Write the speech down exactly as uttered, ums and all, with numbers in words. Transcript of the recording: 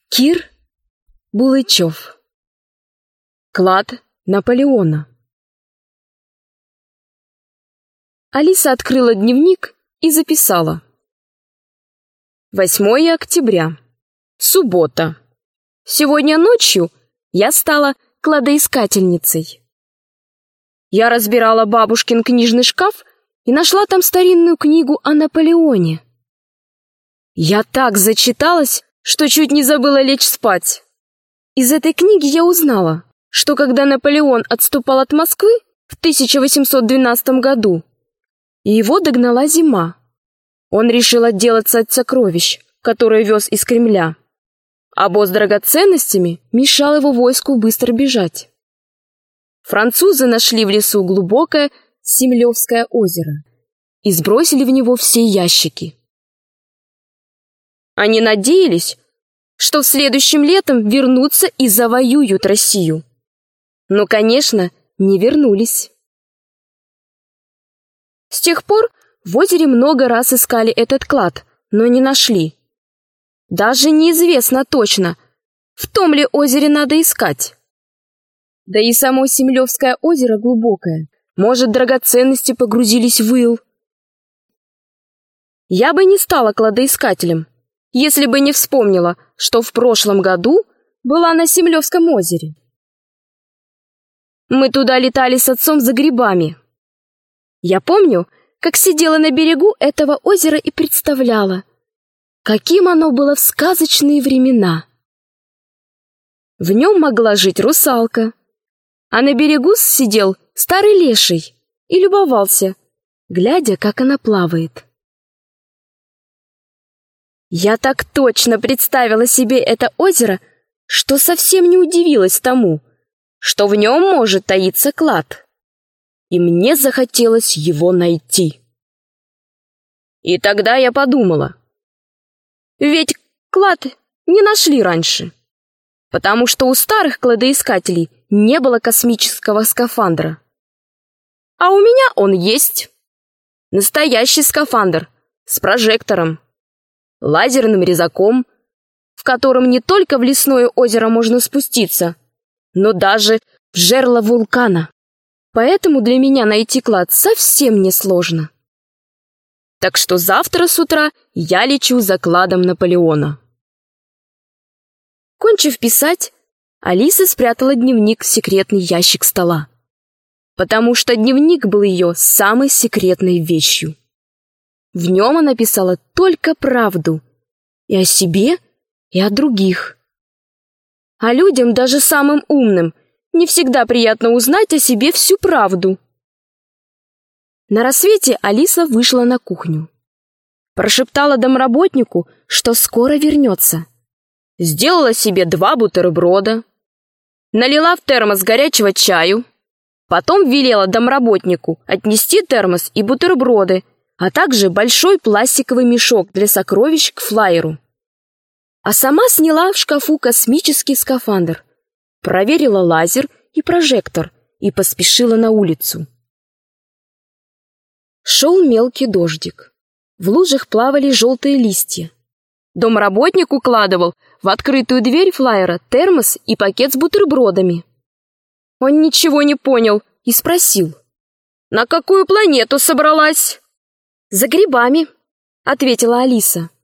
Кир Булычев. Клад Наполеона. Алиса открыла дневник и записала. восьмое октября. Суббота. Сегодня ночью я стала кладоискательницей. Я разбирала бабушкин книжный шкаф и нашла там старинную книгу о Наполеоне. Я так зачиталась, что чуть не забыла лечь спать. Из этой книги я узнала, что когда Наполеон отступал от Москвы в тысяча восемьсот двенадцатом году, и его догнала зима, он решил отделаться от сокровищ, которые вез из Кремля. А босс с драгоценностями мешал его войску быстро бежать. Французы нашли в лесу глубокое Семлёвское озеро и сбросили в него все ящики. Они надеялись, что в следующем летом вернутся и завоюют Россию. Но, конечно, не вернулись. С тех пор в озере много раз искали этот клад, но не нашли. Даже неизвестно точно, в том ли озере надо искать. Да и само Семлёвское озеро глубокое. Может, драгоценности погрузились в ил. Я бы не стала кладоискателем, если бы не вспомнила, что в прошлом году была на Семлёвском озере. Мы туда летали с отцом за грибами. Я помню, как сидела на берегу этого озера и представляла, каким оно было в сказочные времена. В нем могла жить русалка, а на берегу сидел старый леший и любовался, глядя, как она плавает. Я так точно представила себе это озеро, что совсем не удивилась тому, что в нем может таиться клад. И мне захотелось его найти. И тогда я подумала, ведь клад не нашли раньше, потому что у старых кладоискателей не было космического скафандра. А у меня он есть. Настоящий скафандр с прожектором, лазерным резаком, в котором не только в лесное озеро можно спуститься, но даже в жерло вулкана. Поэтому для меня найти клад совсем не сложно. Так что завтра с утра я лечу за кладом Наполеона. Кончив писать, Алиса спрятала дневник в секретный ящик стола, потому что дневник был ее самой секретной вещью. В нем она писала только правду и о себе, и о других. А людям, даже самым умным, не всегда приятно узнать о себе всю правду. На рассвете Алиса вышла на кухню. Прошептала домработнику, что скоро вернется. Сделала себе два бутерброда. Налила в термос горячего чаю. Потом велела домработнику отнести термос и бутерброды, а также большой пластиковый мешок для сокровищ к флайеру. А сама сняла в шкафу космический скафандр, проверила лазер и прожектор и поспешила на улицу. Шел мелкий дождик. В лужах плавали желтые листья. Домработник укладывал в открытую дверь флайера термос и пакет с бутербродами. Он ничего не понял и спросил: «На какую планету собралась?» «За грибами», — ответила Алиса.